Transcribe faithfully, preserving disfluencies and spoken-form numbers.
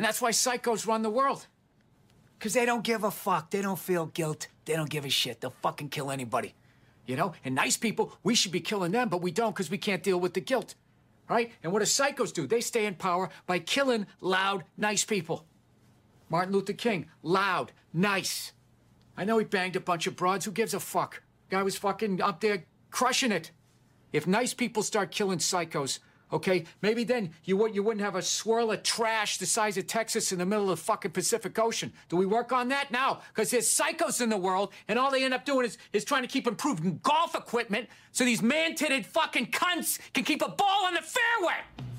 And that's why psychos run the world. Because they don't give a fuck. They don't feel guilt. They don't give a shit. They'll fucking kill anybody. You know? And nice people, we should be killing them, but we don't because we can't deal with the guilt. Right? And what do psychos do? They stay in power by killing loud, nice people. Martin Luther King, loud, nice. I know he banged a bunch of broads. Who gives a fuck? Guy was fucking up there crushing it. If nice people start killing psychos, okay, maybe then you, would, you wouldn't have a swirl of trash the size of Texas in the middle of the fucking Pacific Ocean. Do we work on that? No, because there's psychos in the world, and all they end up doing is, is trying to keep improving golf equipment so these man-titted fucking cunts can keep a ball on the fairway.